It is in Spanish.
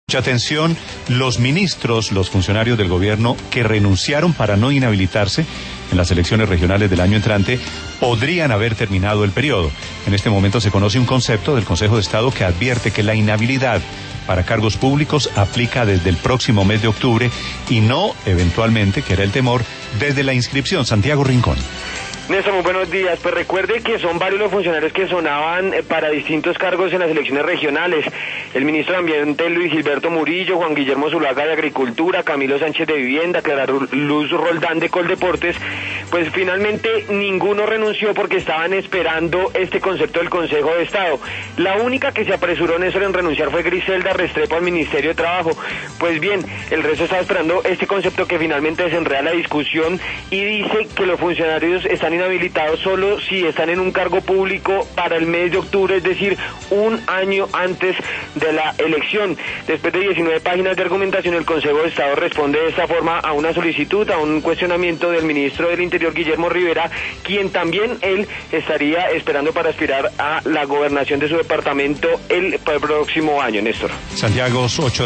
Mucha atención, los ministros, los funcionarios del gobierno que renunciaron para no inhabilitarse en las elecciones regionales del año entrante podrían haber terminado el periodo. En este momento se conoce un concepto del Consejo de Estado que advierte que la inhabilidad para cargos públicos aplica desde el próximo mes de octubre y no, eventualmente, que era el temor, desde la inscripción. Santiago Rincón. Néstor, muy buenos días. Pues recuerde que son varios los funcionarios que sonaban para distintos cargos en las elecciones regionales. El ministro de Ambiente, Luis Gilberto Murillo, Juan Guillermo Zuluaga de Agricultura, Camilo Sánchez de Vivienda, Clara Luz Roldán de Coldeportes, pues finalmente ninguno renunció porque estaban esperando este concepto del Consejo de Estado. La única que se apresuró, Néstor, en renunciar fue Griselda Restrepo al Ministerio de Trabajo. Pues bien, el resto estaba esperando este concepto que finalmente desenreda la discusión y dice que los funcionarios están inhabilitados solo si están en un cargo público para el mes de octubre, es decir, un año antes de la elección. Después de 19 páginas de argumentación, el Consejo de Estado responde de esta forma a una solicitud, a un cuestionamiento del ministro del Interior, Guillermo Rivera, quien también él estaría esperando para aspirar a la gobernación de su departamento el próximo año, Néstor. Santiago, 8